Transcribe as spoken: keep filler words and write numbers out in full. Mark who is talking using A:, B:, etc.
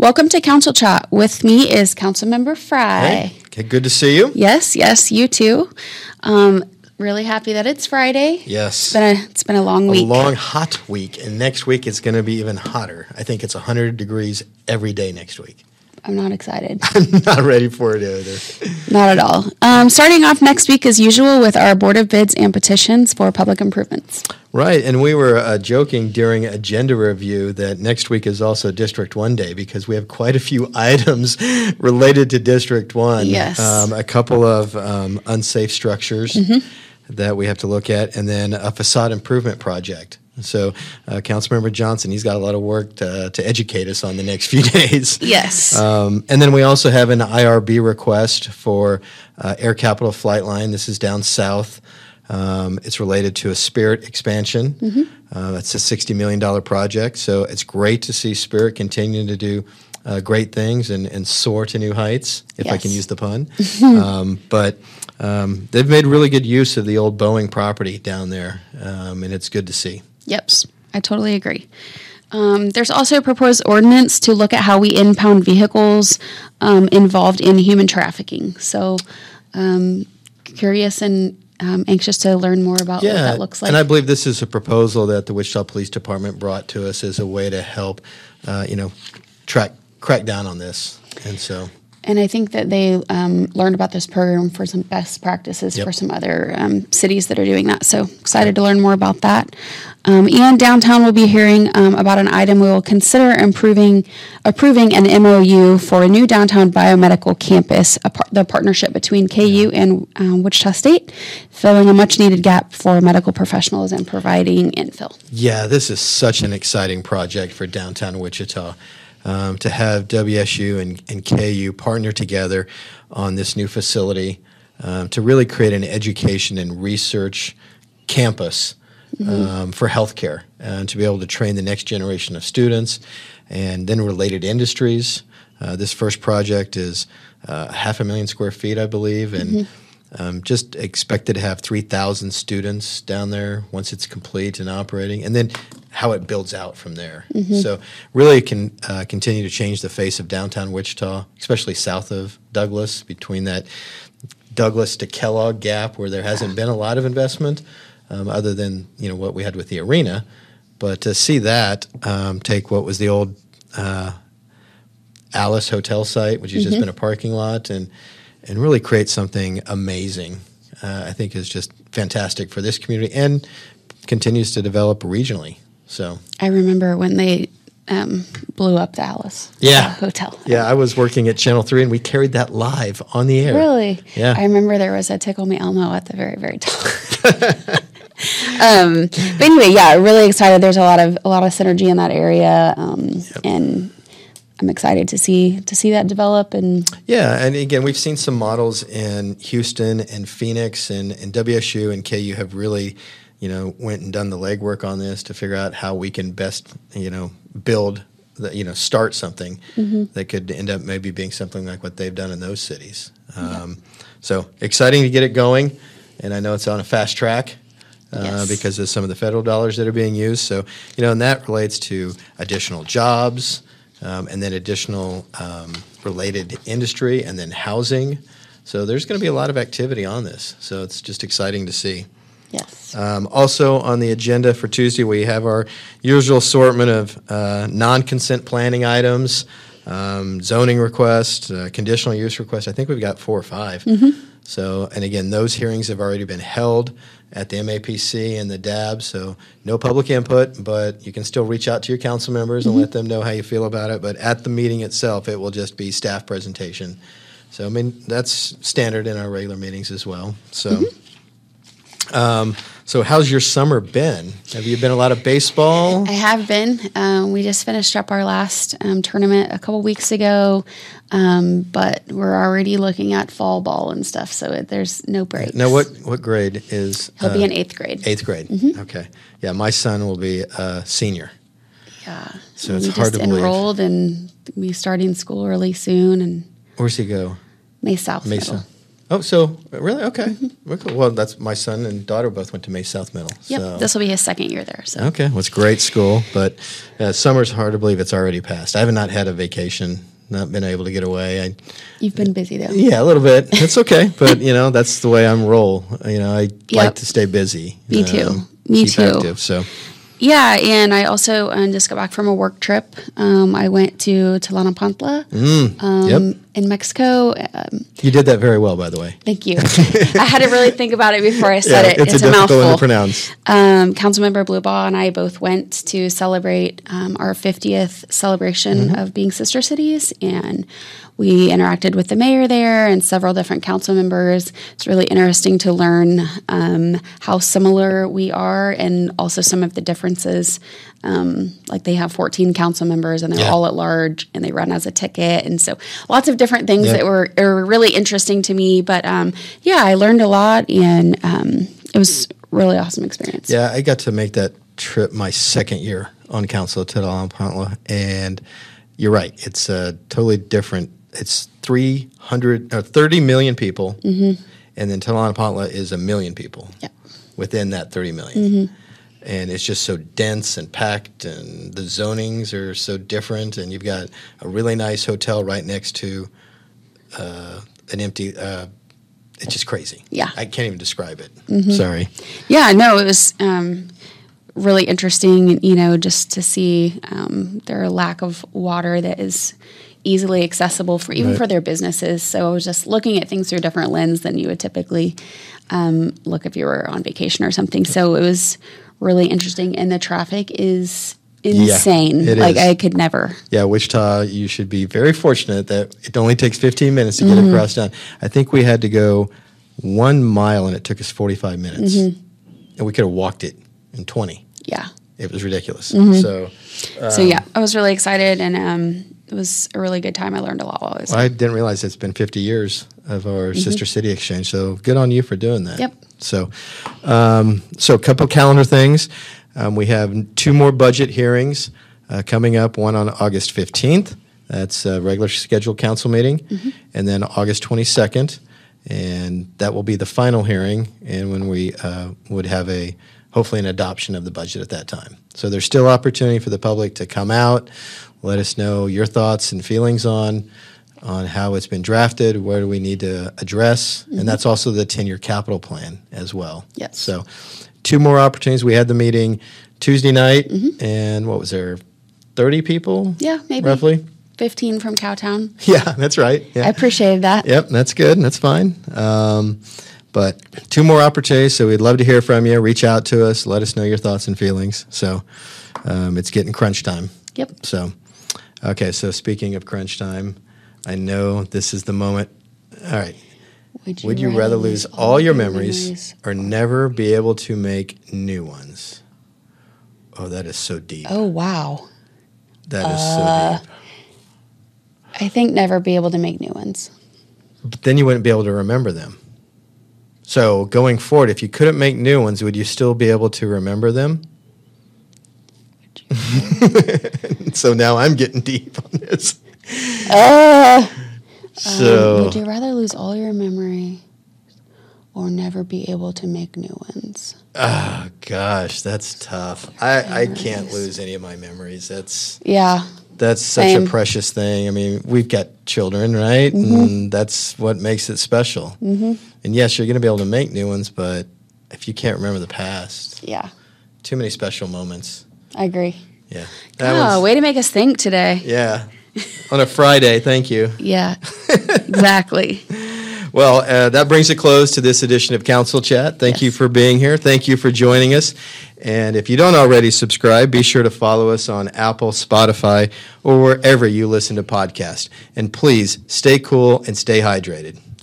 A: Welcome to Council Chat. With me is Councilmember Fry.
B: Hey, okay, good to see you.
A: Yes, yes, you too. Um, really happy that it's Friday.
B: Yes.
A: It's been a, it's been a long week.
B: A long, hot week. And next week it's going to be even hotter. I think it's one hundred degrees every day next week.
A: I'm not excited.
B: I'm not ready for it either.
A: Not at all. Um, starting off next week as usual with our Board of Bids and petitions for public improvements.
B: Right, and we were uh, joking during agenda review that next week is also District one Day because we have quite a few items related to District one.
A: Yes.
B: Um, a couple of um, unsafe structures mm-hmm. that we have to look at, and then a facade improvement project. So, uh, Councilmember Johnson, he's got a lot of work to, to educate us on the next few days.
A: Yes.
B: Um, and then we also have an I R B request for uh, Air Capital Flight Line. This is down south. Um, it's related to a Spirit expansion. Mm-hmm. Uh, it's a sixty million dollars project. So it's great to see Spirit continuing to do uh, great things and, and soar to new heights, if yes. I can use the pun. um, but um, they've made really good use of the old Boeing property down there, um, and it's good to see.
A: Yep, I totally agree. Um, there's also a proposed ordinance to look at how we impound vehicles um, involved in human trafficking. So um, curious and um, anxious to learn more about
B: yeah,
A: what that looks like.
B: And I believe this is a proposal that the Wichita Police Department brought to us as a way to help, uh, you know, track crack down on this. And so...
A: And I think that they um, learned about this program for some best practices yep. for some other um, cities that are doing that. So excited to learn more about that. Um, and downtown will be hearing um, about an item we will consider improving, approving an M O U for a new downtown biomedical campus, a par- the partnership between K U and um, Wichita State, filling a much-needed gap for medical professionals and providing infill.
B: Yeah, this is such an exciting project for downtown Wichita. Um, to have W S U and, and K U partner together on this new facility um, to really create an education and research campus mm-hmm. um, for healthcare and to be able to train the next generation of students and then related industries. Uh, this first project is uh, half a million square feet, I believe, and mm-hmm. um, just expected to have three thousand students down there once it's complete and operating. And then how it builds out from there. Mm-hmm. So really can uh, continue to change the face of downtown Wichita, especially south of Douglas, between that Douglas to Kellogg gap where there hasn't been a lot of investment um, other than, you know, what we had with the arena. But to see that um, take what was the old uh, Alice Hotel site, which has mm-hmm. just been a parking lot, and, and really create something amazing, uh, I think is just fantastic for this community and continues to develop regionally. So
A: I remember when they um, blew up the Alice
B: yeah.
A: uh, Hotel.
B: Yeah, I was working at Channel three, and we carried that live on the air.
A: Really?
B: Yeah.
A: I remember there was a Tickle Me Elmo at the very, very top. um, but anyway, yeah, really excited. There's a lot of a lot of synergy in that area, um, yep. and I'm excited to see to see that develop. And
B: yeah, and again, we've seen some models in Houston and Phoenix, and, and W S U and K U have really, you know, went and done the legwork on this to figure out how we can best, you know, build, the, you know, start something mm-hmm. that could end up maybe being something like what they've done in those cities. Um, yeah. So exciting to get it going, and I know it's on a fast track uh, yes. because of some of the federal dollars that are being used. So, you know, and that relates to additional jobs um, and then additional um, related industry and then housing. So there's going to be a lot of activity on this. So it's just exciting to see.
A: Yes.
B: Um, also on the agenda for Tuesday, we have our usual assortment of uh, non-consent planning items, um, zoning requests, uh, conditional use requests. I think we've got four or five. Mm-hmm. So, and again, those hearings have already been held at the M A P C and the D A B, so no public input, but you can still reach out to your council members mm-hmm. and let them know how you feel about it. But at the meeting itself, it will just be staff presentation. So, I mean, that's standard in our regular meetings as well. So. Mm-hmm. Um, so how's your summer been? Have you been a lot of baseball?
A: I have been. Um, we just finished up our last um, tournament a couple weeks ago, um, but we're already looking at fall ball and stuff, so it, there's no break.
B: Now, what, what grade is...
A: He'll
B: uh,
A: be in eighth grade.
B: Eighth grade,
A: mm-hmm.
B: okay. Yeah, my son will be a senior.
A: Yeah.
B: So it's hard to believe.
A: We just enrolled and we starting school early soon. And
B: where's he go?
A: May South
B: Mesa.
A: Middle.
B: Oh, so really? Okay. Mm-hmm. Well, that's my son and daughter both went to May South Middle.
A: Yep.
B: So.
A: This will be his second year there. So.
B: Okay. Well, it's a great school, but uh, summer's hard to believe it's already passed. I have not had a vacation, not been able to get away. I,
A: You've been busy, though.
B: Yeah, a little bit. It's okay. But, you know, that's the way I'm roll. You know, I yep. like to stay busy.
A: Me too.
B: Um,
A: Me
B: keep
A: too.
B: Active, so.
A: Yeah, and I also um, just got back from a work trip. Um, I went to Tlalnepantla
B: mm,
A: um,
B: yep.
A: in Mexico. Um,
B: you did that very well, by the way.
A: Thank you. I had to really think about it before I said
B: yeah,
A: it.
B: It's,
A: it's
B: a,
A: a
B: difficult
A: mouthful.
B: one to pronounce.
A: Um, Councilmember Bluebaugh and I both went to celebrate um, our fiftieth celebration mm-hmm. of being sister cities, and we interacted with the mayor there and several different council members. It's really interesting to learn um, how similar we are and also some of the differences. Um, like they have fourteen council members and they're yeah. all at large and they run as a ticket. And so lots of different things yeah. that were, were really interesting to me. But um, yeah, I learned a lot and um, it was a really awesome experience.
B: Yeah, I got to make that trip my second year on council at Tlalnepantla. And you're right, it's a totally different. It's three hundred or thirty million people, mm-hmm. and then Tlalnepantla is a million people
A: yeah.
B: within that thirty million. Mm-hmm. And it's just so dense and packed, and the zonings are so different, and you've got a really nice hotel right next to uh, an empty uh, it's just crazy.
A: Yeah.
B: I can't even describe it.
A: Mm-hmm.
B: Sorry.
A: Yeah, no, it was um, really interesting, you know, just to see um, their lack of water that is easily accessible for even right. for their businesses. So I was just looking at things through a different lens than you would typically um, look if you were on vacation or something. So it was really interesting, and the traffic is insane.
B: Yeah, it
A: like
B: is.
A: I could never.
B: Yeah, Wichita, you should be very fortunate that it only takes fifteen minutes to get
A: mm-hmm.
B: across town. I think we had to go one mile, and it took us forty-five minutes, mm-hmm. and we could have walked it in twenty.
A: Yeah,
B: it was ridiculous.
A: Mm-hmm.
B: So, um,
A: so yeah, I was really excited, and um, it was a really good time. I learned a lot while I was
B: well,
A: there.
B: I didn't realize it's been fifty years of our mm-hmm. Sister City Exchange, so good on you for doing that.
A: Yep.
B: So, um, so a couple calendar things. Um, we have two more budget hearings uh, coming up, one on August fifteenth. That's a regular scheduled council meeting. Mm-hmm. And then August twenty-second. And that will be the final hearing, and when we uh, would have a, hopefully an adoption of the budget at that time. So there's still opportunity for the public to come out, let us know your thoughts and feelings on on how it's been drafted, where do we need to address, mm-hmm. and that's also the ten-year capital plan as well.
A: Yes.
B: So two more opportunities. We had the meeting Tuesday night,
A: mm-hmm.
B: and what was there, thirty people?
A: Yeah, maybe.
B: Roughly?
A: fifteen from Cowtown.
B: Yeah, that's right. Yeah.
A: I appreciated that.
B: Yep, that's good. That's fine. Um, but two more opportunities, so we'd love to hear from you. Reach out to us. Let us know your thoughts and feelings. So um, it's getting crunch time.
A: Yep.
B: So, okay, so speaking of crunch time, I know this is the moment. All right.
A: Would you,
B: Would you
A: rather,
B: rather lose all, all your memories, memories or never be able to make new ones? Oh, that is so deep.
A: Oh, wow.
B: That is
A: uh,
B: so deep.
A: I think never be able to make new ones.
B: But then you wouldn't be able to remember them. So going forward, if you couldn't make new ones, would you still be able to remember them? So now I'm getting deep on this.
A: Uh,
B: so
A: um, would you rather lose all your memory or never be able to make new ones?
B: Oh, gosh, that's tough. I, I can't lose any of my memories. That's
A: yeah.
B: That's such
A: Same.
B: a precious thing. I mean, we've got children, right? Mm-hmm. And that's what makes it special.
A: Mm-hmm.
B: And yes, you're going to be able to make new ones, but if you can't remember the past,
A: yeah,
B: too many special moments.
A: I agree.
B: Yeah.
A: Oh, way to make us think today.
B: Yeah. On a Friday, thank you.
A: Yeah, exactly.
B: Well, uh, that brings a close to this edition of Council Chat. Thank yes. you for being here. Thank you for joining us. And if you don't already subscribe, be sure to follow us on Apple, Spotify, or wherever you listen to podcasts. And please stay cool and stay hydrated.